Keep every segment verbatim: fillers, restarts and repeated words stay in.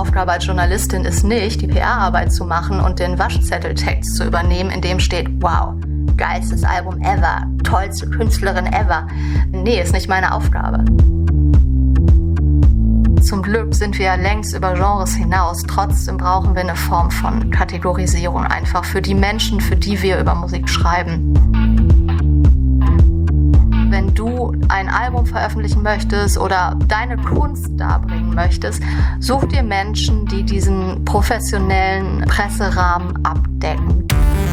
Aufgabe als Journalistin ist nicht, die P R-Arbeit zu machen und den Waschzetteltext zu übernehmen, in dem steht, wow, geilstes Album ever, tollste Künstlerin ever. Nee, ist nicht meine Aufgabe. Zum Glück sind wir ja längst über Genres hinaus. Trotzdem brauchen wir eine Form von Kategorisierung einfach für die Menschen, für die wir über Musik schreiben. Wenn du ein Album veröffentlichen möchtest oder deine Kunst darbringen möchtest, such dir Menschen, die diesen professionellen Presserahmen abdecken.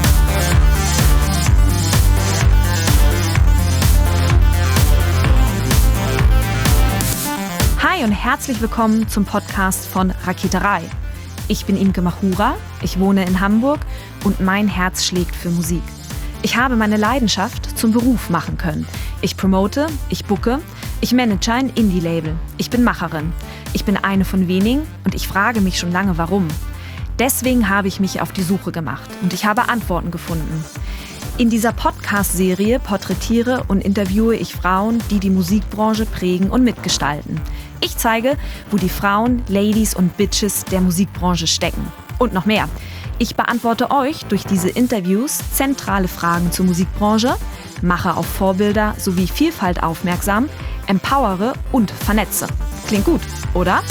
Hi und herzlich willkommen zum Podcast von Raketerei. Ich bin Imke Machura, ich wohne in Hamburg und mein Herz schlägt für Musik. Ich habe meine Leidenschaft zum Beruf machen können. Ich promote, ich booke, ich manage ein Indie-Label. Ich bin Macherin. Ich bin eine von wenigen und ich frage mich schon lange, warum. Deswegen habe ich mich auf die Suche gemacht und ich habe Antworten gefunden. In dieser Podcast-Serie porträtiere und interviewe ich Frauen, die die Musikbranche prägen und mitgestalten. Ich zeige, wo die Frauen, Ladies und Bitches der Musikbranche stecken. Und noch mehr. Ich beantworte euch durch diese Interviews zentrale Fragen zur Musikbranche, mache auf Vorbilder sowie Vielfalt aufmerksam, empowere und vernetze. Klingt gut, oder?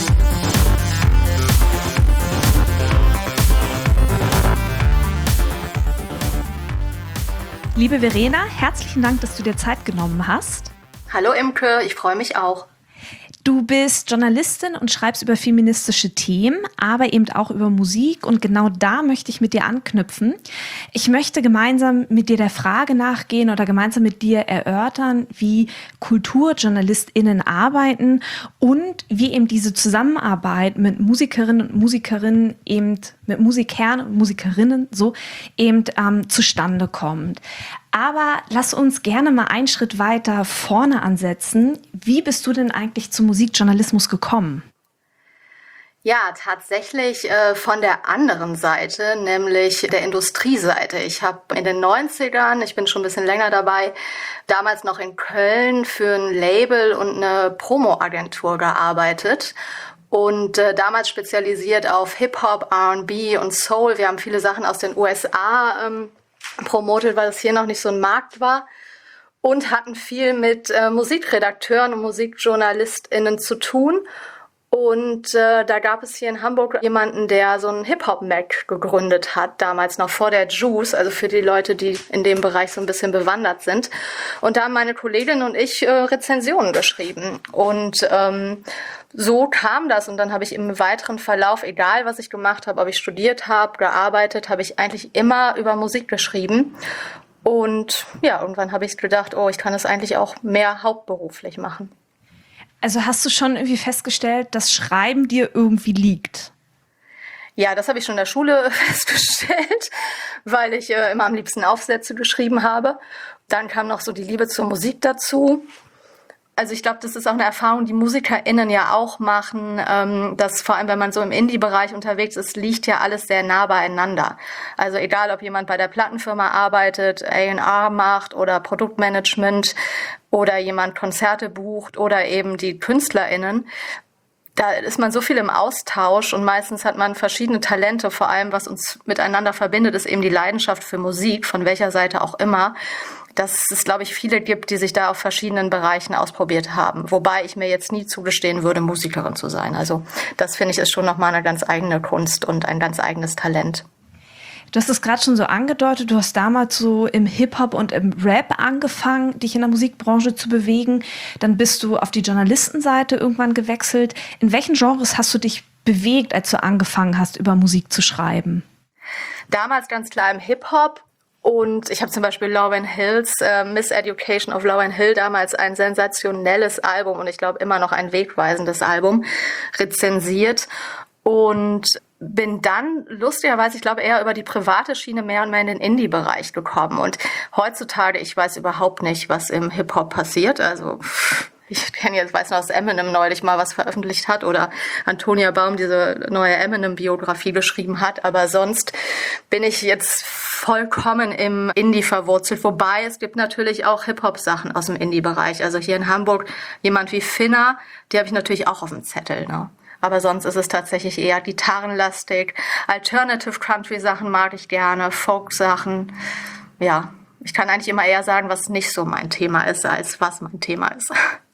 Liebe Verena, herzlichen Dank, dass du dir Zeit genommen hast. Hallo Imke, ich freue mich auch. Du bist Journalistin und schreibst über feministische Themen, aber eben auch über Musik und genau da möchte ich mit dir anknüpfen. Ich möchte gemeinsam mit dir der Frage nachgehen oder gemeinsam mit dir erörtern, wie KulturjournalistInnen arbeiten und wie eben diese Zusammenarbeit mit Musikerinnen und Musikerinnen eben mit Musikern und Musikerinnen so eben ähm, zustande kommt. Aber lass uns gerne mal einen Schritt weiter vorne ansetzen. Wie bist du denn eigentlich zum Musikjournalismus gekommen? Ja, tatsächlich äh, von der anderen Seite, nämlich der Industrieseite. Ich habe in den neunzigern, ich bin schon ein bisschen länger dabei, damals noch in Köln für ein Label und eine Promo-Agentur gearbeitet. Und äh, damals spezialisiert auf Hip-Hop, R und B und Soul. Wir haben viele Sachen aus den U S A ähm, promotet, weil es hier noch nicht so ein Markt war. Und hatten viel mit äh, Musikredakteuren und MusikjournalistInnen zu tun. Und äh, da gab es hier in Hamburg jemanden, der so einen Hip-Hop-Mac gegründet hat, damals noch vor der Juice, also für die Leute, die in dem Bereich so ein bisschen bewandert sind. Und da haben meine Kollegin und ich äh, Rezensionen geschrieben. Und ähm, so kam das. Und dann habe ich im weiteren Verlauf, egal was ich gemacht habe, ob ich studiert habe, gearbeitet, habe ich eigentlich immer über Musik geschrieben. Und ja, irgendwann habe ich gedacht, oh, ich kann es eigentlich auch mehr hauptberuflich machen. Also hast du schon irgendwie festgestellt, dass Schreiben dir irgendwie liegt? Ja, das habe ich schon in der Schule festgestellt, weil ich äh, immer am liebsten Aufsätze geschrieben habe. Dann kam noch so die Liebe zur Musik dazu. Also ich glaube, das ist auch eine Erfahrung, die MusikerInnen ja auch machen, ähm, dass vor allem, wenn man so im Indie-Bereich unterwegs ist, liegt ja alles sehr nah beieinander. Also egal, ob jemand bei der Plattenfirma arbeitet, A und R macht oder Produktmanagement oder jemand Konzerte bucht oder eben die KünstlerInnen, da ist man so viel im Austausch und meistens hat man verschiedene Talente. Vor allem, was uns miteinander verbindet, ist eben die Leidenschaft für Musik, von welcher Seite auch immer. Dass es, glaube ich, viele gibt, die sich da auf verschiedenen Bereichen ausprobiert haben. Wobei ich mir jetzt nie zugestehen würde, Musikerin zu sein. Also das, finde ich, ist schon nochmal eine ganz eigene Kunst und ein ganz eigenes Talent. Du hast es gerade schon so angedeutet, du hast damals so im Hip-Hop und im Rap angefangen, dich in der Musikbranche zu bewegen. Dann bist du auf die Journalistenseite irgendwann gewechselt. In welchen Genres hast du dich bewegt, als du angefangen hast, über Musik zu schreiben? Damals ganz klar im Hip-Hop. Und ich habe zum Beispiel Lauryn Hills äh, Miseducation of Lauryn Hill, damals ein sensationelles Album und ich glaube immer noch ein wegweisendes Album, rezensiert. Und bin dann lustigerweise, ich glaube, eher über die private Schiene mehr und mehr in den Indie-Bereich gekommen. Und heutzutage, ich weiß überhaupt nicht, was im Hip-Hop passiert. Also ich kenne jetzt, weiß noch, dass Eminem neulich mal was veröffentlicht hat oder Antonia Baum diese neue Eminem-Biografie geschrieben hat. Aber sonst bin ich jetzt vollkommen im Indie verwurzelt. Wobei es gibt natürlich auch Hip-Hop-Sachen aus dem Indie-Bereich. Also hier in Hamburg jemand wie Finna, die habe ich natürlich auch auf dem Zettel, ne? Aber sonst ist es tatsächlich eher gitarrenlastig. Alternative Country Sachen mag ich gerne, Folk Sachen. Ja, ich kann eigentlich immer eher sagen, was nicht so mein Thema ist, als was mein Thema ist.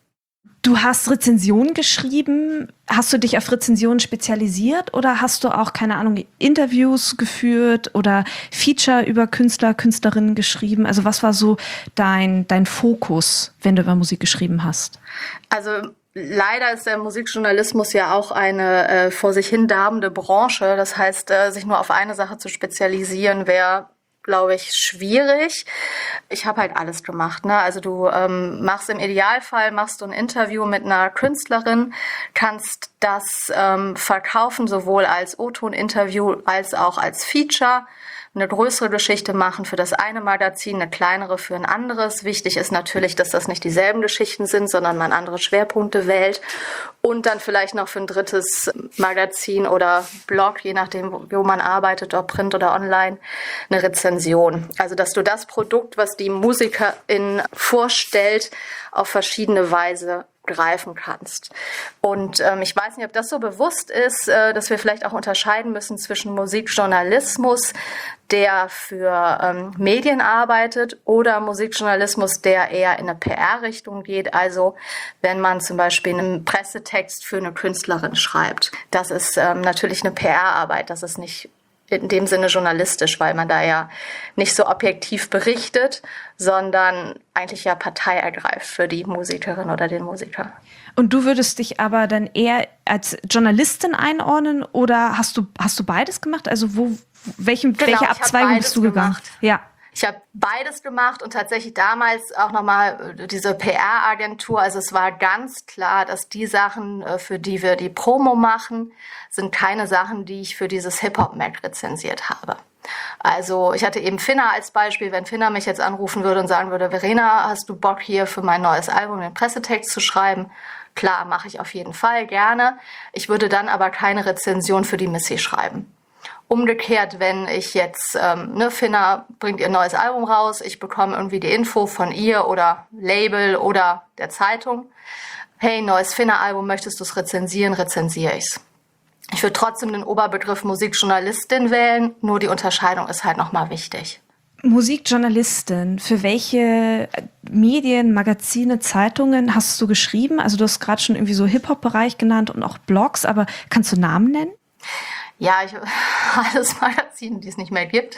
Du hast Rezensionen geschrieben. Hast du dich auf Rezensionen spezialisiert oder hast du auch, keine Ahnung, Interviews geführt oder Feature über Künstler, Künstlerinnen geschrieben? Also was war so dein, dein Fokus, wenn du über Musik geschrieben hast? Also leider ist der Musikjournalismus ja auch eine äh, vor sich hin darbende Branche. Das heißt, äh, sich nur auf eine Sache zu spezialisieren, wäre, glaube ich, schwierig. Ich habe halt alles gemacht, ne? Also du ähm, machst im Idealfall machst du ein Interview mit einer Künstlerin, kannst das ähm, verkaufen, sowohl als O-Ton-Interview als auch als Feature. Eine größere Geschichte machen für das eine Magazin, eine kleinere für ein anderes. Wichtig ist natürlich, dass das nicht dieselben Geschichten sind, sondern man andere Schwerpunkte wählt. Und dann vielleicht noch für ein drittes Magazin oder Blog, je nachdem, wo man arbeitet, ob Print oder online, eine Rezension. Also, dass du das Produkt, was die Musikerin vorstellt, auf verschiedene Weise greifen kannst. Und ähm, ich weiß nicht, ob das so bewusst ist, äh, dass wir vielleicht auch unterscheiden müssen zwischen Musikjournalismus, der für ähm, Medien arbeitet, oder Musikjournalismus, der eher in eine P R-Richtung geht. Also wenn man zum Beispiel einen Pressetext für eine Künstlerin schreibt. Das ist ähm, natürlich eine P R-Arbeit, das ist nicht in dem Sinne journalistisch, weil man da ja nicht so objektiv berichtet, sondern eigentlich ja Partei ergreift für die Musikerin oder den Musiker. Und du würdest dich aber dann eher als Journalistin einordnen oder hast du hast du beides gemacht? Also wo welchem Genau, welche Abzweigung bist du gegangen? Gemacht. Ja. Ich habe beides gemacht und tatsächlich damals auch nochmal diese P R-Agentur. Also es war ganz klar, dass die Sachen, für die wir die Promo machen, sind keine Sachen, die ich für dieses Hip-Hop-Mag rezensiert habe. Also ich hatte eben Finna als Beispiel. Wenn Finna mich jetzt anrufen würde und sagen würde, Verena, hast du Bock hier für mein neues Album den Pressetext zu schreiben? Klar, mache ich auf jeden Fall gerne. Ich würde dann aber keine Rezension für die Missy schreiben. Umgekehrt, wenn ich jetzt, ähm, ne, Finna bringt ihr neues Album raus, ich bekomme irgendwie die Info von ihr oder Label oder der Zeitung, hey, neues Finna-Album, möchtest du es rezensieren, rezensiere ich's. Ich würde trotzdem den Oberbegriff Musikjournalistin wählen, nur die Unterscheidung ist halt nochmal wichtig. Musikjournalistin, für welche Medien, Magazine, Zeitungen hast du geschrieben? Also du hast gerade schon irgendwie so Hip-Hop-Bereich genannt und auch Blogs, aber kannst du Namen nennen? Ja, ich, alles Magazine, die es nicht mehr gibt.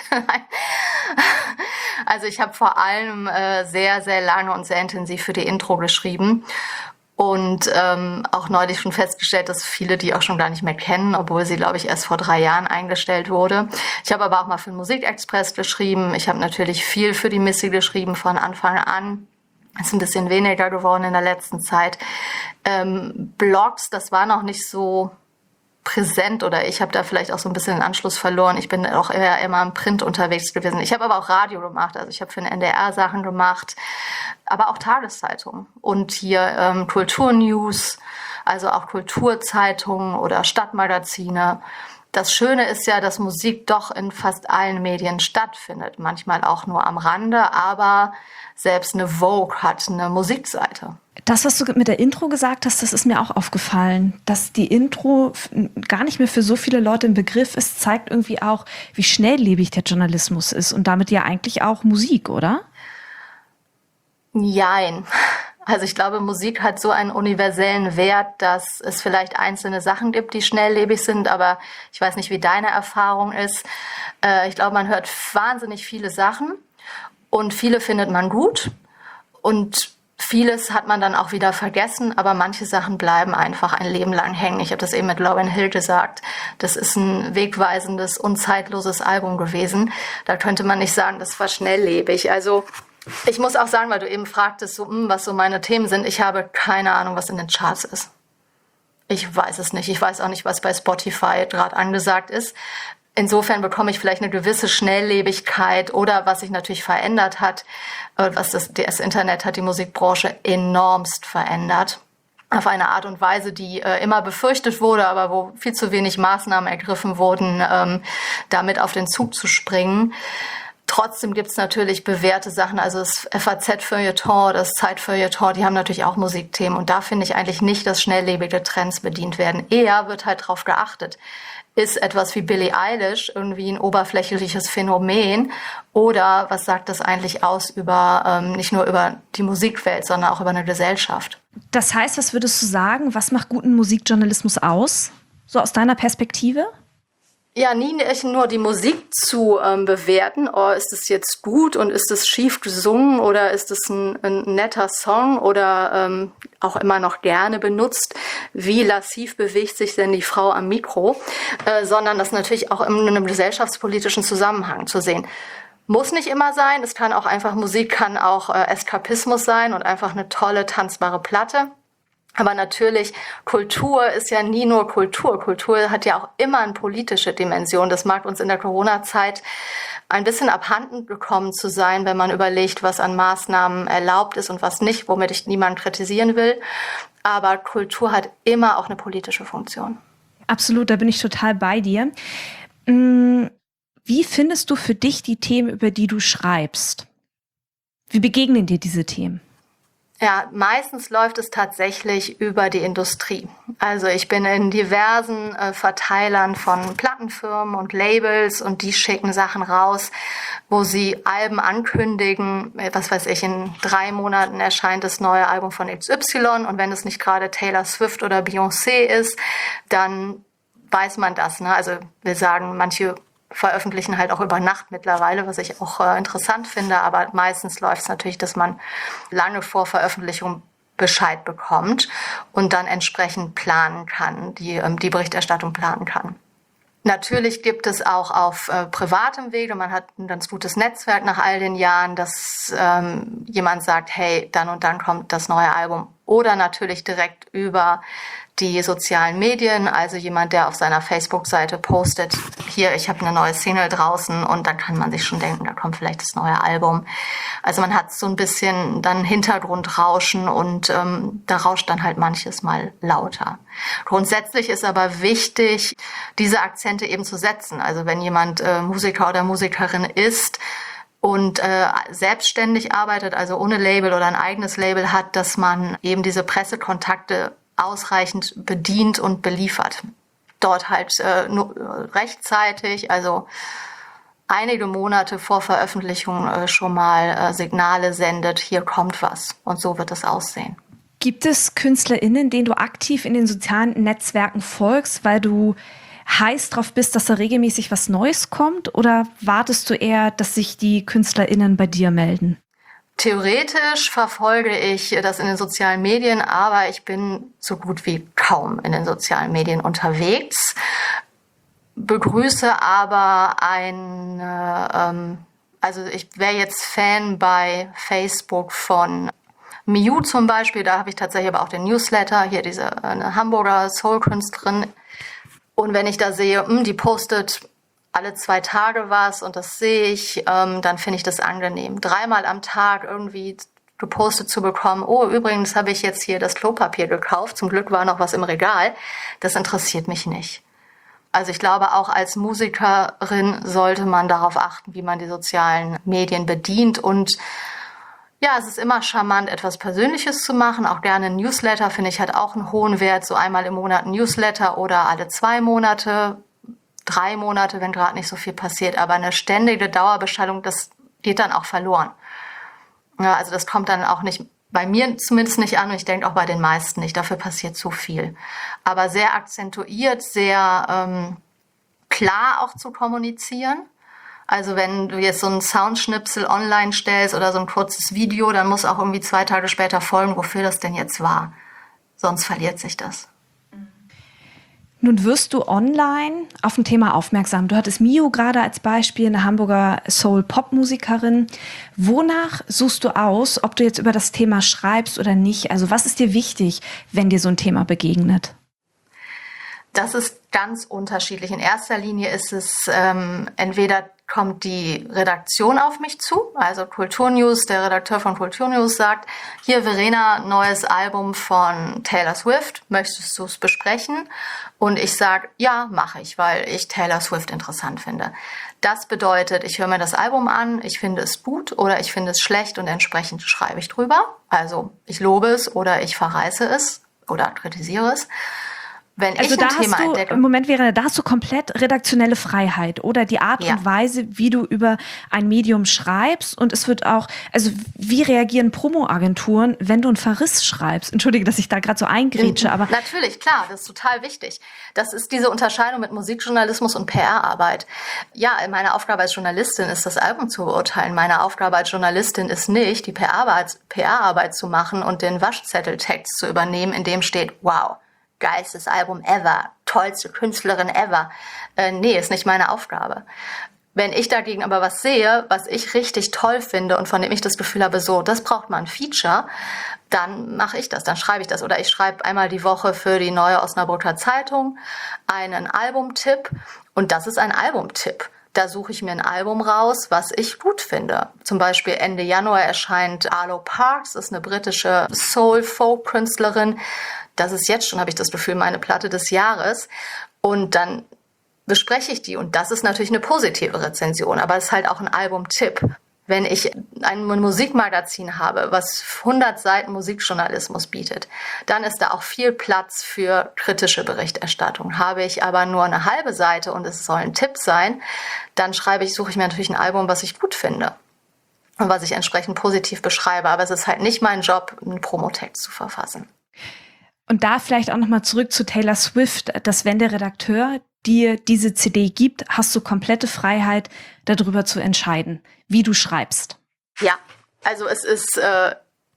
Also ich habe vor allem äh, sehr, sehr lange und sehr intensiv für die Intro geschrieben und ähm, auch neulich schon festgestellt, dass viele die auch schon gar nicht mehr kennen, obwohl sie, glaube ich, erst vor drei Jahren eingestellt wurde. Ich habe aber auch mal für den Musikexpress geschrieben. Ich habe natürlich viel für die Missy geschrieben von Anfang an. Ist ein bisschen weniger geworden in der letzten Zeit. Ähm, Blogs, das war noch nicht so präsent oder ich habe da vielleicht auch so ein bisschen den Anschluss verloren. Ich bin auch eher immer im Print unterwegs gewesen. Ich habe aber auch Radio gemacht, also ich habe für den N D R Sachen gemacht, aber auch Tageszeitungen und hier ähm, Kulturnews, also auch Kulturzeitungen oder Stadtmagazine. Das Schöne ist ja, dass Musik doch in fast allen Medien stattfindet, manchmal auch nur am Rande, aber selbst eine Vogue hat eine Musikseite. Das, was du mit der Intro gesagt hast, das ist mir auch aufgefallen, dass die Intro gar nicht mehr für so viele Leute im Begriff ist, zeigt irgendwie auch, wie schnelllebig der Journalismus ist und damit ja eigentlich auch Musik, oder? Jein. Also ich glaube, Musik hat so einen universellen Wert, dass es vielleicht einzelne Sachen gibt, die schnelllebig sind, aber ich weiß nicht, wie deine Erfahrung ist. Ich glaube, man hört wahnsinnig viele Sachen und viele findet man gut und vieles hat man dann auch wieder vergessen, aber manche Sachen bleiben einfach ein Leben lang hängen. Ich habe das eben mit Lauryn Hill gesagt. Das ist ein wegweisendes, unzeitloses Album gewesen. Da könnte man nicht sagen, das war schnelllebig. Also ich muss auch sagen, weil du eben fragtest, so, was so meine Themen sind. Ich habe keine Ahnung, was in den Charts ist. Ich weiß es nicht. Ich weiß auch nicht, was bei Spotify gerade angesagt ist. Insofern bekomme ich vielleicht eine gewisse Schnelllebigkeit oder was sich natürlich verändert hat, was das, das Internet hat die Musikbranche enormst verändert. Auf eine Art und Weise, die äh, immer befürchtet wurde, aber wo viel zu wenig Maßnahmen ergriffen wurden, ähm, damit auf den Zug zu springen. Trotzdem gibt's natürlich bewährte Sachen, also das F A Z-Feuilleton, das Zeit-Feuilleton, die haben natürlich auch Musikthemen. Und da finde ich eigentlich nicht, dass schnelllebige Trends bedient werden. Eher wird halt drauf geachtet. Ist etwas wie Billie Eilish irgendwie ein oberflächliches Phänomen? Oder was sagt das eigentlich aus über ähm, nicht nur über die Musikwelt, sondern auch über eine Gesellschaft? Das heißt, was würdest du sagen, was macht guten Musikjournalismus aus? So aus deiner Perspektive? Ja, nie nicht nur die Musik zu ähm, bewerten, oh, ist es jetzt gut und ist es schief gesungen oder ist es ein, ein netter Song oder ähm, auch immer noch gerne benutzt, wie lassiv bewegt sich denn die Frau am Mikro, äh, sondern das natürlich auch in einem gesellschaftspolitischen Zusammenhang zu sehen. Muss nicht immer sein, es kann auch einfach, Musik kann auch äh, Eskapismus sein und einfach eine tolle, tanzbare Platte. Aber natürlich, Kultur ist ja nie nur Kultur. Kultur hat ja auch immer eine politische Dimension. Das mag uns in der Corona-Zeit ein bisschen abhanden gekommen zu sein, wenn man überlegt, was an Maßnahmen erlaubt ist und was nicht, womit ich niemanden kritisieren will. Aber Kultur hat immer auch eine politische Funktion. Absolut, da bin ich total bei dir. Wie findest du für dich die Themen, über die du schreibst? Wie begegnen dir diese Themen? Ja, meistens läuft es tatsächlich über die Industrie. Also ich bin in diversen äh, Verteilern von Plattenfirmen und Labels und die schicken Sachen raus, wo sie Alben ankündigen. Was weiß ich, in drei Monaten erscheint das neue Album von X Y und wenn es nicht gerade Taylor Swift oder Beyoncé ist, dann weiß man das. Ne? Also wir sagen, manche veröffentlichen halt auch über Nacht mittlerweile, was ich auch äh, interessant finde, aber meistens läuft es natürlich, dass man lange vor Veröffentlichung Bescheid bekommt und dann entsprechend planen kann, die, ähm, die Berichterstattung planen kann. Natürlich gibt es auch auf äh, privatem Wege, man hat ein ganz gutes Netzwerk nach all den Jahren, dass ähm, jemand sagt, hey, dann und dann kommt das neue Album. Oder natürlich direkt über die sozialen Medien, also jemand, der auf seiner Facebook-Seite postet, hier, ich habe eine neue Single draußen und dann kann man sich schon denken, da kommt vielleicht das neue Album. Also man hat so ein bisschen dann Hintergrundrauschen und ähm, da rauscht dann halt manches mal lauter. Grundsätzlich ist aber wichtig, diese Akzente eben zu setzen. Also wenn jemand äh, Musiker oder Musikerin ist, und äh, selbstständig arbeitet, also ohne Label oder ein eigenes Label hat, dass man eben diese Pressekontakte ausreichend bedient und beliefert. Dort halt äh, nur rechtzeitig, also einige Monate vor Veröffentlichung äh, schon mal äh, Signale sendet, hier kommt was. Und so wird es aussehen. Gibt es KünstlerInnen, denen du aktiv in den sozialen Netzwerken folgst, weil du heiß drauf bist, dass da regelmäßig was Neues kommt? Oder wartest du eher, dass sich die KünstlerInnen bei dir melden? Theoretisch verfolge ich das in den sozialen Medien, aber ich bin so gut wie kaum in den sozialen Medien unterwegs. Begrüße aber ein, ähm, also ich wäre jetzt Fan bei Facebook von Miu zum Beispiel, da habe ich tatsächlich aber auch den Newsletter, hier diese eine Hamburger Soul-Künstlerin. Und wenn ich da sehe, mh, die postet alle zwei Tage was und das sehe ich, ähm, dann finde ich das angenehm. Dreimal am Tag irgendwie gepostet zu bekommen, oh, übrigens habe ich jetzt hier das Klopapier gekauft, zum Glück war noch was im Regal, das interessiert mich nicht. Also ich glaube, auch als Musikerin sollte man darauf achten, wie man die sozialen Medien bedient und ja, es ist immer charmant, etwas Persönliches zu machen. Auch gerne ein Newsletter, finde ich, hat auch einen hohen Wert. So einmal im Monat ein Newsletter oder alle zwei Monate, drei Monate, wenn gerade nicht so viel passiert. Aber eine ständige Dauerbeschallung, das geht dann auch verloren. Ja, also das kommt dann auch nicht, bei mir zumindest nicht an und ich denke auch bei den meisten nicht. Dafür passiert zu viel. Aber sehr akzentuiert, sehr ähm, klar auch zu kommunizieren. Also wenn du jetzt so einen Soundschnipsel online stellst oder so ein kurzes Video, dann muss auch irgendwie zwei Tage später folgen, wofür das denn jetzt war. Sonst verliert sich das. Nun wirst du online auf ein Thema aufmerksam. Du hattest Miu gerade als Beispiel, eine Hamburger Soul-Pop-Musikerin. Wonach suchst du aus, ob du jetzt über das Thema schreibst oder nicht? Also was ist dir wichtig, wenn dir so ein Thema begegnet? Das ist ganz unterschiedlich. In erster Linie ist es ähm, entweder kommt die Redaktion auf mich zu, also Kulturnews, der Redakteur von Kulturnews sagt, hier Verena, neues Album von Taylor Swift, möchtest du es besprechen? Und ich sage, ja, mache ich, weil ich Taylor Swift interessant finde. Das bedeutet, ich höre mir das Album an, ich finde es gut oder ich finde es schlecht und entsprechend schreibe ich drüber. Also ich lobe es oder ich verreiße es oder kritisiere es. Wenn also ich ein da Thema hast du, entdecke, im Moment wäre, da hast du komplett redaktionelle Freiheit oder die Art ja. und Weise, wie du über ein Medium schreibst, und es wird auch, also wie reagieren Promo-Agenturen, wenn du einen Verriss schreibst? Entschuldige, dass ich da gerade so eingrätsche, aber... Natürlich, klar, das ist total wichtig. Das ist diese Unterscheidung mit Musikjournalismus und P R-Arbeit. Ja, meine Aufgabe als Journalistin ist, das Album zu beurteilen. Meine Aufgabe als Journalistin ist nicht, die P R-Arbeit, P R-Arbeit zu machen und den Waschzetteltext zu übernehmen, in dem steht, wow, geilstes Album ever, tollste Künstlerin ever. Äh, nee, ist nicht meine Aufgabe. Wenn ich dagegen aber was sehe, was ich richtig toll finde und von dem ich das Gefühl habe, so, das braucht mal ein Feature, dann mache ich das, dann schreibe ich das. Oder ich schreibe einmal die Woche für die Neue Osnabrücker Zeitung einen Albumtipp und das ist ein Albumtipp. Da suche ich mir ein Album raus, was ich gut finde. Zum Beispiel Ende Januar erscheint Arlo Parks, ist eine britische Soul-Folk-Künstlerin. Das ist jetzt schon, habe ich das Gefühl, meine Platte des Jahres. Und dann bespreche ich die. Und das ist natürlich eine positive Rezension, aber es ist halt auch ein Albumtipp. Wenn ich ein Musikmagazin habe, was hundert Seiten Musikjournalismus bietet, dann ist da auch viel Platz für kritische Berichterstattung. Habe ich aber nur eine halbe Seite und es soll ein Tipp sein, dann schreibe ich, suche ich mir natürlich ein Album, was ich gut finde und was ich entsprechend positiv beschreibe. Aber es ist halt nicht mein Job, einen Promotext zu verfassen. Und da vielleicht auch nochmal zurück zu Taylor Swift, dass wenn der Redakteur dir diese C D gibt, hast du komplette Freiheit, darüber zu entscheiden, wie du schreibst. Ja, also es ist äh,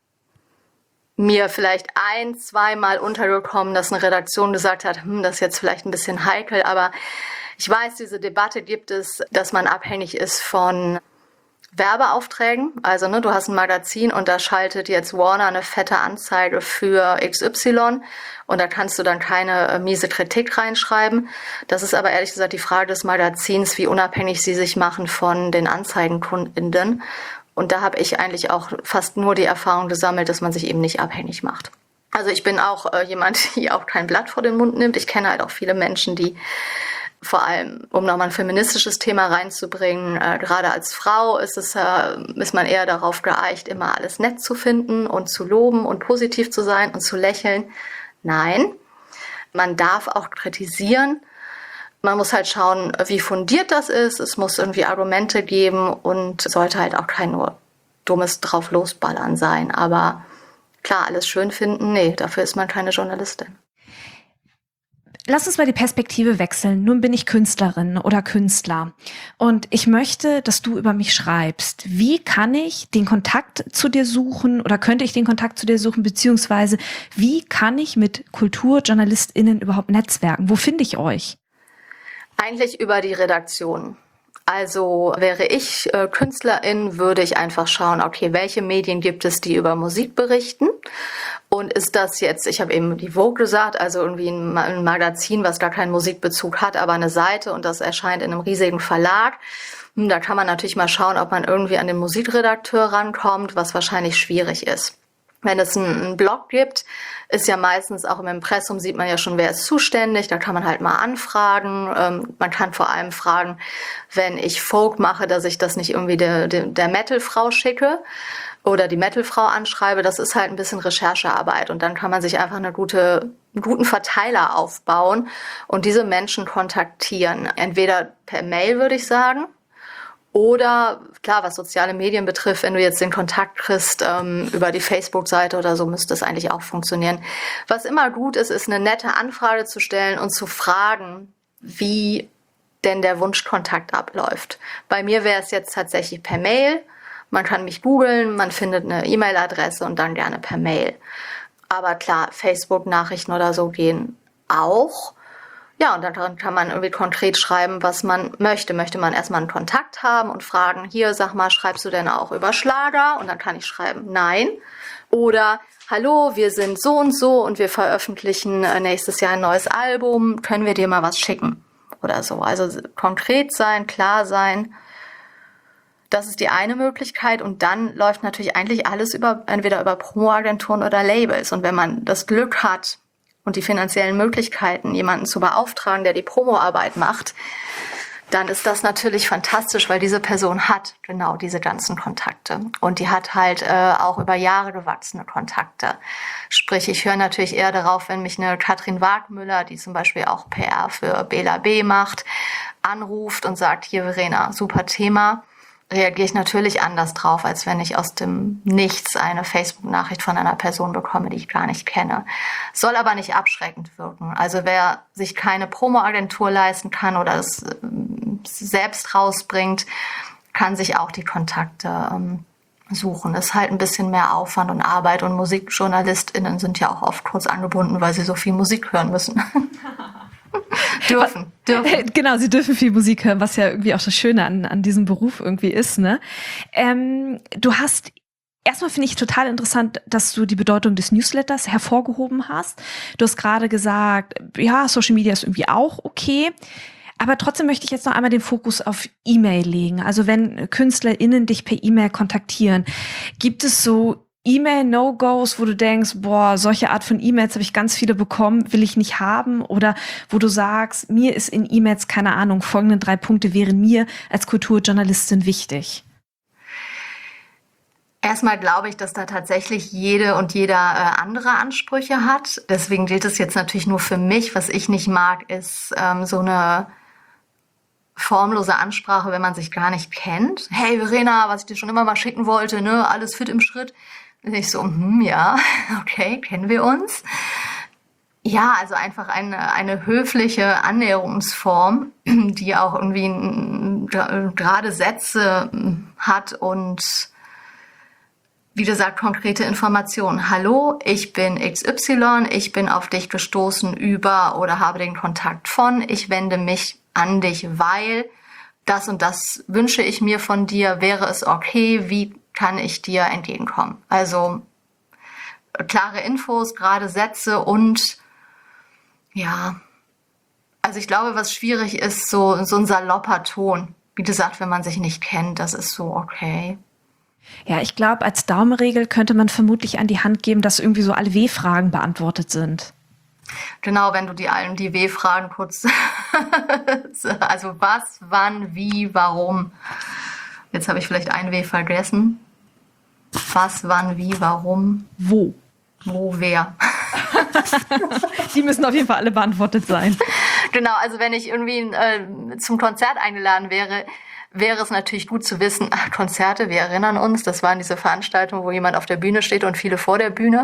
mir vielleicht ein-, zweimal untergekommen, dass eine Redaktion gesagt hat, hm, das ist jetzt vielleicht ein bisschen heikel, aber ich weiß, diese Debatte gibt es, dass man abhängig ist von Werbeaufträgen. Also ne, du hast ein Magazin und da schaltet jetzt Warner eine fette Anzeige für X Y und da kannst du dann keine äh, miese Kritik reinschreiben. Das ist aber ehrlich gesagt die Frage des Magazins, wie unabhängig sie sich machen von den Anzeigenkundinnen. Und da habe ich eigentlich auch fast nur die Erfahrung gesammelt, dass man sich eben nicht abhängig macht. Also ich bin auch äh, jemand, die auch kein Blatt vor den Mund nimmt. Ich kenne halt auch viele Menschen, die vor allem, um nochmal ein feministisches Thema reinzubringen, äh, gerade als Frau ist es, äh, ist man eher darauf geeicht, immer alles nett zu finden und zu loben und positiv zu sein und zu lächeln. Nein, man darf auch kritisieren. Man muss halt schauen, wie fundiert das ist. Es muss irgendwie Argumente geben und sollte halt auch kein nur dummes drauf losballern sein. Aber klar, alles schön finden, nee, dafür ist man keine Journalistin. Lass uns mal die Perspektive wechseln. Nun bin ich Künstlerin oder Künstler und ich möchte, dass du über mich schreibst. Wie kann ich den Kontakt zu dir suchen oder könnte ich den Kontakt zu dir suchen, beziehungsweise wie kann ich mit KulturjournalistInnen überhaupt netzwerken? Wo finde ich euch? Eigentlich über die Redaktion. Also wäre ich äh, Künstlerin, würde ich einfach schauen, okay, welche Medien gibt es, die über Musik berichten? Und ist das jetzt, ich habe eben die Vogue gesagt, also irgendwie ein, ein Magazin, was gar keinen Musikbezug hat, aber eine Seite und das erscheint in einem riesigen Verlag. Hm, da kann man natürlich mal schauen, ob man irgendwie an den Musikredakteur rankommt, was wahrscheinlich schwierig ist. Wenn es einen, einen Blog gibt, ist ja meistens auch im Impressum, sieht man ja schon, wer ist zuständig, da kann man halt mal anfragen. Ähm, man kann vor allem fragen, wenn ich Folk mache, dass ich das nicht irgendwie der, der, der Metal-Frau schicke oder die Metal-Frau anschreibe. Das ist halt ein bisschen Recherchearbeit und dann kann man sich einfach eine gute, einen guten Verteiler aufbauen und diese Menschen kontaktieren. Entweder per Mail, würde ich sagen, oder, klar, was soziale Medien betrifft, wenn du jetzt den Kontakt kriegst ähm, über die Facebook-Seite oder so, müsste das eigentlich auch funktionieren. Was immer gut ist, ist eine nette Anfrage zu stellen und zu fragen, wie denn der Wunschkontakt abläuft. Bei mir wäre es jetzt tatsächlich per Mail. Man kann mich googeln, man findet eine E-Mail-Adresse und dann gerne per Mail. Aber klar, Facebook-Nachrichten oder so gehen auch. Ja, und dann kann man irgendwie konkret schreiben, was man möchte. Möchte man erstmal einen Kontakt haben und fragen, hier, sag mal, schreibst du denn auch über Schlager? Und dann kann ich schreiben, nein. Oder, hallo, wir sind so und so und wir veröffentlichen nächstes Jahr ein neues Album. Können wir dir mal was schicken? Oder so. Also konkret sein, klar sein. Das ist die eine Möglichkeit. Und dann läuft natürlich eigentlich alles über, entweder über Promoagenturen oder Labels. Und wenn man das Glück hat, und die finanziellen Möglichkeiten, jemanden zu beauftragen, der die Promoarbeit macht, dann ist das natürlich fantastisch, weil diese Person hat genau diese ganzen Kontakte. Und die hat halt äh, auch über Jahre gewachsene Kontakte. Sprich, ich höre natürlich eher darauf, wenn mich eine Katrin Wagmüller, die zum Beispiel auch P R für Bela B. macht, anruft und sagt, hier Verena, super Thema, reagiere ich natürlich anders drauf, als wenn ich aus dem Nichts eine Facebook-Nachricht von einer Person bekomme, die ich gar nicht kenne. Soll aber nicht abschreckend wirken. Also wer sich keine Promo-Agentur leisten kann oder es äh, selbst rausbringt, kann sich auch die Kontakte ähm, suchen. Das ist halt ein bisschen mehr Aufwand und Arbeit und MusikjournalistInnen sind ja auch oft kurz angebunden, weil sie so viel Musik hören müssen. dürfen, dürfen. Genau, sie dürfen viel Musik hören, was ja irgendwie auch das Schöne an, an diesem Beruf irgendwie ist, ne? Ähm, du hast, erstmal finde ich total interessant, dass du die Bedeutung des Newsletters hervorgehoben hast. Du hast gerade gesagt, ja, Social Media ist irgendwie auch okay. Aber trotzdem möchte ich jetzt noch einmal den Fokus auf E-Mail legen. Also wenn KünstlerInnen dich per E-Mail kontaktieren, gibt es so E-Mail-No-Gos, wo du denkst, boah, solche Art von E-Mails habe ich ganz viele bekommen, will ich nicht haben? Oder wo du sagst, mir ist in E-Mails, keine Ahnung, folgende drei Punkte wären mir als Kulturjournalistin wichtig? Erstmal glaube ich, dass da tatsächlich jede und jeder äh, andere Ansprüche hat. Deswegen gilt es jetzt natürlich nur für mich. Was ich nicht mag, ist ähm, so eine formlose Ansprache, wenn man sich gar nicht kennt. Hey Verena, was ich dir schon immer mal schicken wollte, ne, alles fit im Schritt. Und ich so, hm, ja, okay, kennen wir uns. Ja, also einfach eine, eine höfliche Annäherungsform, die auch irgendwie n- gerade Sätze hat und wie gesagt, konkrete Informationen. Hallo, ich bin X Y, ich bin auf dich gestoßen über oder habe den Kontakt von, ich wende mich an dich, weil das und das wünsche ich mir von dir, wäre es okay, wie kann ich dir entgegenkommen? Also klare Infos, gerade Sätze und ja, also ich glaube, was schwierig ist, so, so ein salopper Ton. Wie gesagt, wenn man sich nicht kennt, das ist so okay. Ja, ich glaube, als Daumenregel könnte man vermutlich an die Hand geben, dass irgendwie so alle W-Fragen beantwortet sind. Genau, wenn du die allen die W-Fragen kurz, also was, wann, wie, warum. Jetzt habe ich vielleicht ein W vergessen. Was, wann, wie, warum. Wo? Wo, wer. Die müssen auf jeden Fall alle beantwortet sein. Genau, also wenn ich irgendwie äh, zum Konzert eingeladen wäre, wäre es natürlich gut zu wissen, ach, Konzerte, wir erinnern uns, das waren diese Veranstaltungen, wo jemand auf der Bühne steht und viele vor der Bühne,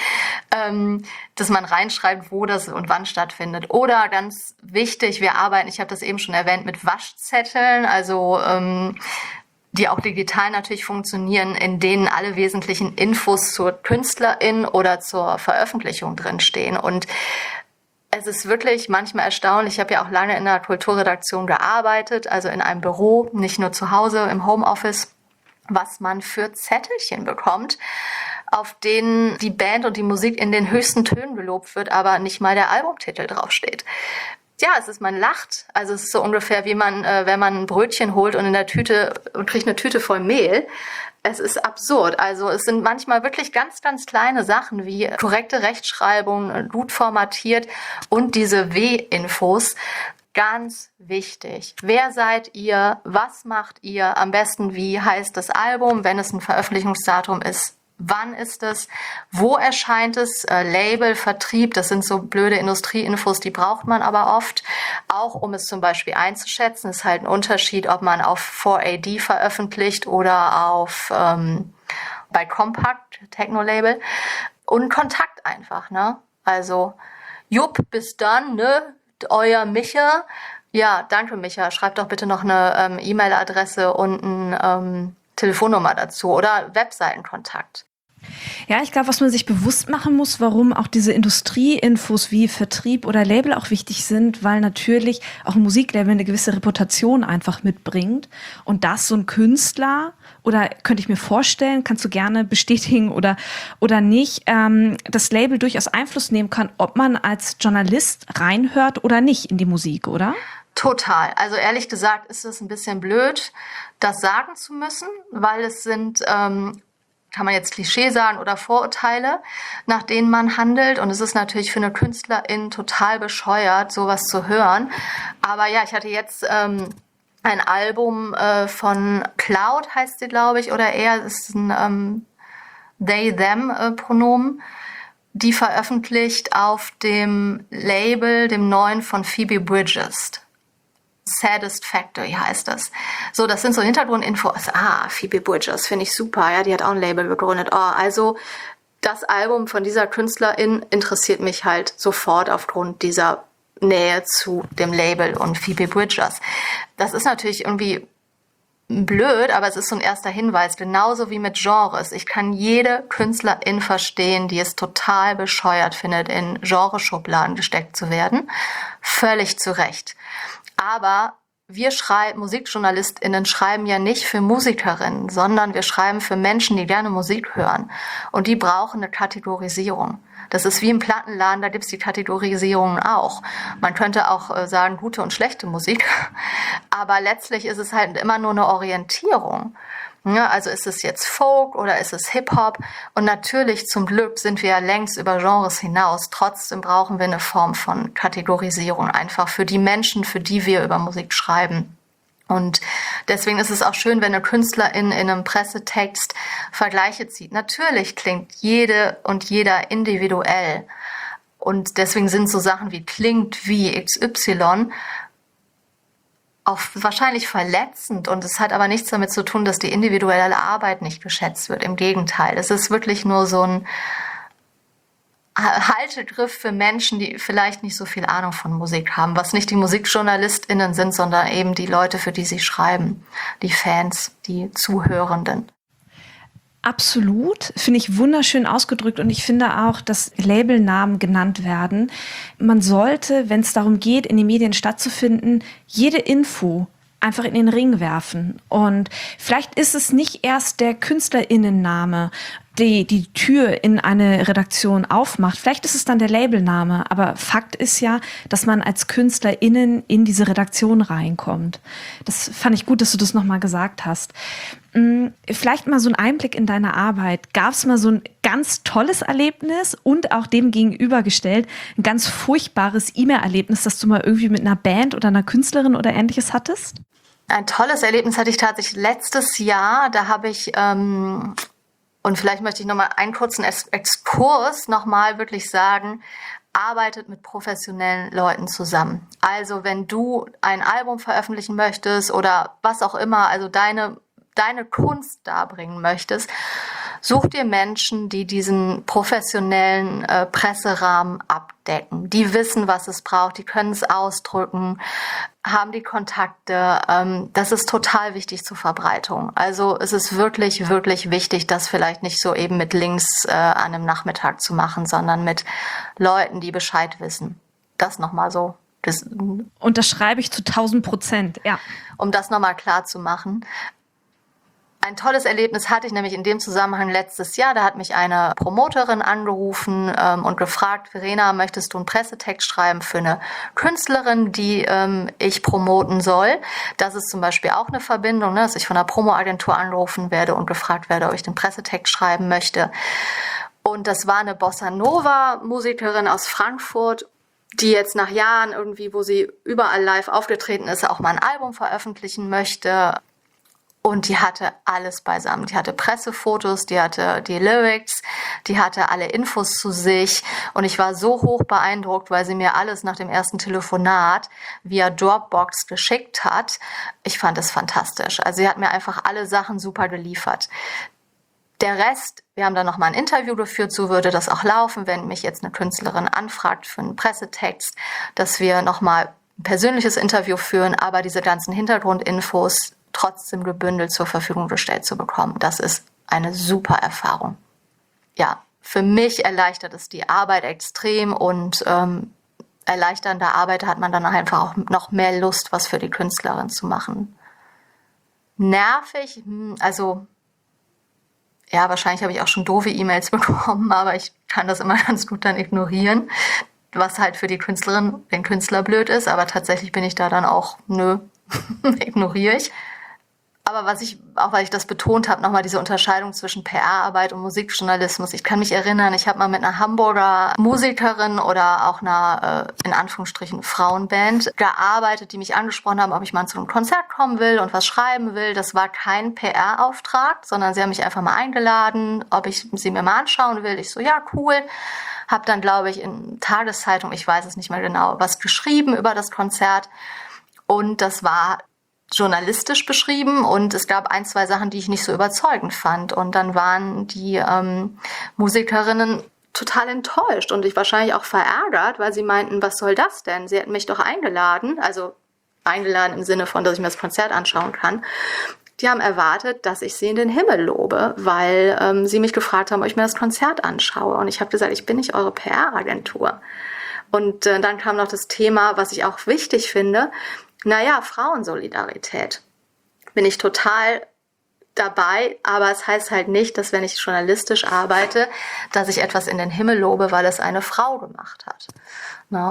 ähm, dass man reinschreibt, wo das und wann stattfindet. Oder ganz wichtig, wir arbeiten, ich habe das eben schon erwähnt, mit Waschzetteln, also ähm, die auch digital natürlich funktionieren, in denen alle wesentlichen Infos zur Künstlerin oder zur Veröffentlichung drinstehen. Und es ist wirklich manchmal erstaunlich. Ich habe ja auch lange in der Kulturredaktion gearbeitet, also in einem Büro, nicht nur zu Hause im Homeoffice, was man für Zettelchen bekommt, auf denen die Band und die Musik in den höchsten Tönen gelobt wird, aber nicht mal der Albumtitel draufsteht. Ja, es ist, man lacht. Also es ist so ungefähr wie man, äh, wenn man ein Brötchen holt und in der Tüte und kriegt eine Tüte voll Mehl. Es ist absurd. Also es sind manchmal wirklich ganz, ganz kleine Sachen wie korrekte Rechtschreibung, gut formatiert und diese W-Infos. Ganz wichtig. Wer seid ihr? Was macht ihr? Am besten, wie heißt das Album, wenn es ein Veröffentlichungsdatum ist? Wann ist es? Wo erscheint es? Äh, Label, Vertrieb, das sind so blöde Industrieinfos, die braucht man aber oft. Auch um es zum Beispiel einzuschätzen, ist halt ein Unterschied, ob man auf vier A D veröffentlicht oder auf ähm, bei Compact, Techno-Label. Und Kontakt einfach, ne? Also, Jupp, bis dann, ne? Euer Micha. Ja, danke Micha. Schreibt doch bitte noch eine ähm, E-Mail-Adresse und ein ähm, Telefonnummer dazu oder Webseitenkontakt. Ja, ich glaube, was man sich bewusst machen muss, warum auch diese Industrieinfos wie Vertrieb oder Label auch wichtig sind, weil natürlich auch ein Musiklabel eine gewisse Reputation einfach mitbringt und das so ein Künstler oder könnte ich mir vorstellen, kannst du gerne bestätigen oder oder nicht, ähm, das Label durchaus Einfluss nehmen kann, ob man als Journalist reinhört oder nicht in die Musik, oder? Total. Also ehrlich gesagt ist es ein bisschen blöd, das sagen zu müssen, weil es sind, ähm, kann man jetzt Klischee sagen oder Vorurteile, nach denen man handelt. Und es ist natürlich für eine Künstlerin total bescheuert, sowas zu hören. Aber ja, ich hatte jetzt ähm, ein Album äh, von Cloud, heißt sie, glaube ich, oder eher, das ist ein ähm, They-Them-Pronomen, die veröffentlicht auf dem Label, dem neuen von Phoebe Bridgers. Saddest Factory heißt das. So, das sind so Hintergrundinfos. Ah, Phoebe Bridgers, finde ich super. Ja, die hat auch ein Label gegründet. Oh, also das Album von dieser Künstlerin interessiert mich halt sofort aufgrund dieser Nähe zu dem Label und Phoebe Bridgers. Das ist natürlich irgendwie blöd, aber es ist so ein erster Hinweis. Genauso wie mit Genres. Ich kann jede Künstlerin verstehen, die es total bescheuert findet, in Genreschubladen gesteckt zu werden. Völlig zu Recht. Aber wir schreiben, MusikjournalistInnen schreiben ja nicht für Musikerinnen, sondern wir schreiben für Menschen, die gerne Musik hören. Und die brauchen eine Kategorisierung. Das ist wie im Plattenladen, da gibt's die Kategorisierungen auch. Man könnte auch äh, sagen, gute und schlechte Musik. Aber letztlich ist es halt immer nur eine Orientierung. Ja, also ist es jetzt Folk oder ist es Hip-Hop? Und natürlich, zum Glück, sind wir ja längst über Genres hinaus. Trotzdem brauchen wir eine Form von Kategorisierung einfach für die Menschen, für die wir über Musik schreiben. Und deswegen ist es auch schön, wenn eine Künstlerin in einem Pressetext Vergleiche zieht. Natürlich klingt jede und jeder individuell. Und deswegen sind so Sachen wie klingt wie X Y auch wahrscheinlich verletzend, und es hat aber nichts damit zu tun, dass die individuelle Arbeit nicht geschätzt wird. Im Gegenteil, es ist wirklich nur so ein Haltegriff für Menschen, die vielleicht nicht so viel Ahnung von Musik haben, was nicht die MusikjournalistInnen sind, sondern eben die Leute, für die sie schreiben, die Fans, die Zuhörenden. Absolut, finde ich wunderschön ausgedrückt, und ich finde auch, dass Labelnamen genannt werden. Man sollte, wenn es darum geht, in den Medien stattzufinden, jede Info einfach in den Ring werfen. Und vielleicht ist es nicht erst der KünstlerInnenname, die die Tür in eine Redaktion aufmacht. Vielleicht ist es dann der Labelname. Aber Fakt ist ja, dass man als KünstlerInnen in diese Redaktion reinkommt. Das fand ich gut, dass du das nochmal gesagt hast. Vielleicht mal so ein Einblick in deine Arbeit. Gab es mal so ein ganz tolles Erlebnis und auch dem gegenübergestellt ein ganz furchtbares E-Mail-Erlebnis, das du mal irgendwie mit einer Band oder einer Künstlerin oder Ähnliches hattest? Ein tolles Erlebnis hatte ich tatsächlich letztes Jahr. Da habe ich, ähm, und vielleicht möchte ich nochmal einen kurzen Exkurs nochmal wirklich sagen, arbeitet mit professionellen Leuten zusammen. Also wenn du ein Album veröffentlichen möchtest oder was auch immer, also deine deine Kunst darbringen möchtest, such dir Menschen, die diesen professionellen äh, Presserahmen abdecken. Die wissen, was es braucht, die können es ausdrücken, haben die Kontakte. Ähm, das ist total wichtig zur Verbreitung. Also es ist wirklich, wirklich wichtig, das vielleicht nicht so eben mit Links äh, an einem Nachmittag zu machen, sondern mit Leuten, die Bescheid wissen. Das nochmal so. Das, und das schreibe ich zu tausend Prozent, ja. Um das nochmal klar zu machen. Ein tolles Erlebnis hatte ich nämlich in dem Zusammenhang letztes Jahr. Da hat mich eine Promoterin angerufen ähm, und gefragt, Verena, möchtest du einen Pressetext schreiben für eine Künstlerin, die ähm, ich promoten soll? Das ist zum Beispiel auch eine Verbindung, ne, dass ich von einer Promoagentur angerufen werde und gefragt werde, ob ich den Pressetext schreiben möchte. Und das war eine Bossa-Nova-Musikerin aus Frankfurt, die jetzt nach Jahren irgendwie, wo sie überall live aufgetreten ist, auch mal ein Album veröffentlichen möchte. Und die hatte alles beisammen. Die hatte Pressefotos, die hatte die Lyrics, die hatte alle Infos zu sich. Und ich war so hoch beeindruckt, weil sie mir alles nach dem ersten Telefonat via Dropbox geschickt hat. Ich fand es fantastisch. Also sie hat mir einfach alle Sachen super geliefert. Der Rest, wir haben dann nochmal ein Interview geführt, so würde das auch laufen, wenn mich jetzt eine Künstlerin anfragt für einen Pressetext, dass wir nochmal ein persönliches Interview führen, aber diese ganzen Hintergrundinfos trotzdem gebündelt zur Verfügung gestellt zu bekommen. Das ist eine super Erfahrung. Ja, für mich erleichtert es die Arbeit extrem, und ähm, erleichternder Arbeit hat man dann einfach auch noch mehr Lust, was für die Künstlerin zu machen. Nervig, also ja, wahrscheinlich habe ich auch schon doofe E-Mails bekommen, aber ich kann das immer ganz gut dann ignorieren, was halt für die Künstlerin, den Künstler blöd ist, aber tatsächlich bin ich da dann auch, nö, ignoriere ich. Aber was ich, auch weil ich das betont habe, nochmal diese Unterscheidung zwischen P R-Arbeit und Musikjournalismus. Ich kann mich erinnern, ich habe mal mit einer Hamburger Musikerin oder auch einer, äh, in Anführungsstrichen, Frauenband gearbeitet, die mich angesprochen haben, ob ich mal zu einem Konzert kommen will und was schreiben will. Das war kein P R-Auftrag, sondern sie haben mich einfach mal eingeladen, ob ich sie mir mal anschauen will. Ich so, ja, cool. Hab dann, glaube ich, in Tageszeitung, ich weiß es nicht mehr genau, was geschrieben über das Konzert. Und das war journalistisch beschrieben und es gab ein, zwei Sachen, die ich nicht so überzeugend fand. Und dann waren die ähm, Musikerinnen total enttäuscht und ich wahrscheinlich auch verärgert, weil sie meinten, was soll das denn? Sie hätten mich doch eingeladen, also eingeladen im Sinne von, dass ich mir das Konzert anschauen kann. Die haben erwartet, dass ich sie in den Himmel lobe, weil ähm, sie mich gefragt haben, ob ich mir das Konzert anschaue. Und ich habe gesagt, ich bin nicht eure P R-Agentur. Und äh, dann kam noch das Thema, was ich auch wichtig finde, naja, Frauensolidarität. Bin ich total dabei, aber es heißt halt nicht, dass wenn ich journalistisch arbeite, dass ich etwas in den Himmel lobe, weil es eine Frau gemacht hat. Na?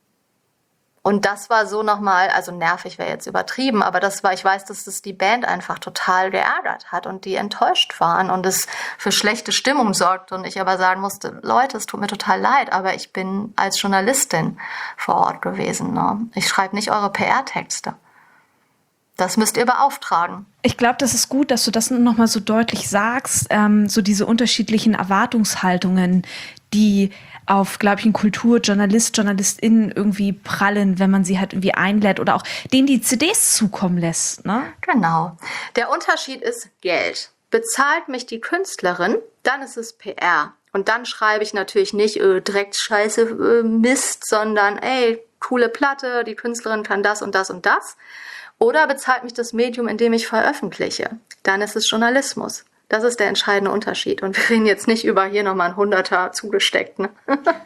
Und das war so nochmal, also nervig wäre jetzt übertrieben, aber das war, ich weiß, dass es die Band einfach total geärgert hat und die enttäuscht waren und es für schlechte Stimmung sorgte und ich aber sagen musste, Leute, es tut mir total leid, aber ich bin als Journalistin vor Ort gewesen. Ne? Ich schreibe nicht eure P R-Texte. Das müsst ihr beauftragen. Ich glaube, das ist gut, dass du das nochmal so deutlich sagst, ähm, so diese unterschiedlichen Erwartungshaltungen, die auf, glaube ich, einen Kulturjournalist, JournalistInnen irgendwie prallen, wenn man sie halt irgendwie einlädt oder auch denen die C Ds zukommen lässt, ne? Genau. Der Unterschied ist Geld. Bezahlt mich die Künstlerin, dann ist es P R. Und dann schreibe ich natürlich nicht äh, direkt scheiße äh, Mist, sondern ey, coole Platte, die Künstlerin kann das und das und das. Oder bezahlt mich das Medium, in dem ich veröffentliche. Dann ist es Journalismus. Das ist der entscheidende Unterschied. Und wir reden jetzt nicht über hier nochmal ein Hunderter zugesteckt. Ne?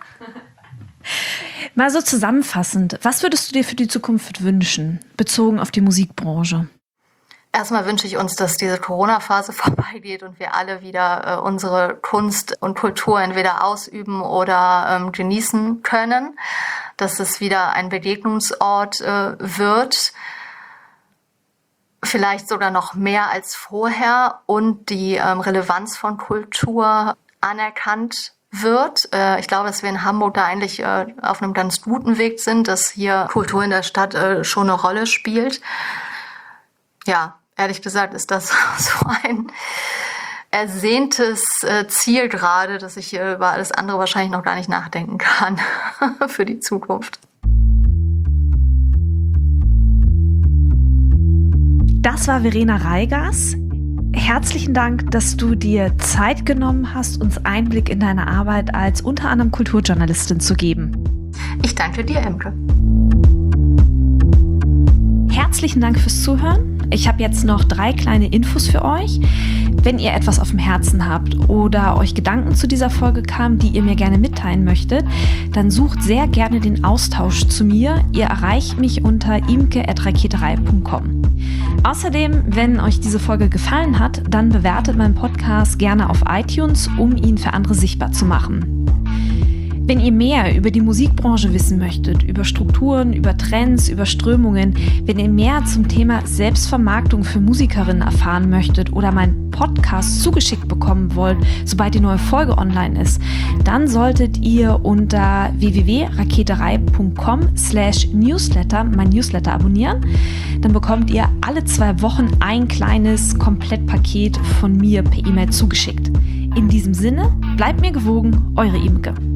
Mal so zusammenfassend, was würdest du dir für die Zukunft wünschen, bezogen auf die Musikbranche? Erstmal wünsche ich uns, dass diese Corona-Phase vorbeigeht und wir alle wieder äh, unsere Kunst und Kultur entweder ausüben oder ähm, genießen können. Dass es wieder ein Begegnungsort äh, wird. Vielleicht sogar noch mehr als vorher und die ähm, Relevanz von Kultur anerkannt wird. Äh, ich glaube, dass wir in Hamburg da eigentlich äh, auf einem ganz guten Weg sind, dass hier Kultur in der Stadt äh, schon eine Rolle spielt. Ja, ehrlich gesagt ist das so ein ersehntes äh, Ziel gerade, dass ich äh, über alles andere wahrscheinlich noch gar nicht nachdenken kann für die Zukunft. Das war Verena Reigas. Herzlichen Dank, dass du dir Zeit genommen hast, uns Einblick in deine Arbeit als unter anderem Kulturjournalistin zu geben. Ich danke dir, Emke. Herzlichen Dank fürs Zuhören. Ich habe jetzt noch drei kleine Infos für euch. Wenn ihr etwas auf dem Herzen habt oder euch Gedanken zu dieser Folge kamen, die ihr mir gerne mitteilen möchtet, dann sucht sehr gerne den Austausch zu mir. Ihr erreicht mich unter imke at raketerei punkt com. Außerdem, wenn euch diese Folge gefallen hat, dann bewertet meinen Podcast gerne auf iTunes, um ihn für andere sichtbar zu machen. Wenn ihr mehr über die Musikbranche wissen möchtet, über Strukturen, über Trends, über Strömungen, wenn ihr mehr zum Thema Selbstvermarktung für Musikerinnen erfahren möchtet oder meinen Podcast zugeschickt bekommen wollt, sobald die neue Folge online ist, dann solltet ihr unter w w w punkt raketerei punkt com slash newsletter mein Newsletter abonnieren. Dann bekommt ihr alle zwei Wochen ein kleines Komplettpaket von mir per E-Mail zugeschickt. In diesem Sinne, bleibt mir gewogen, eure Imke.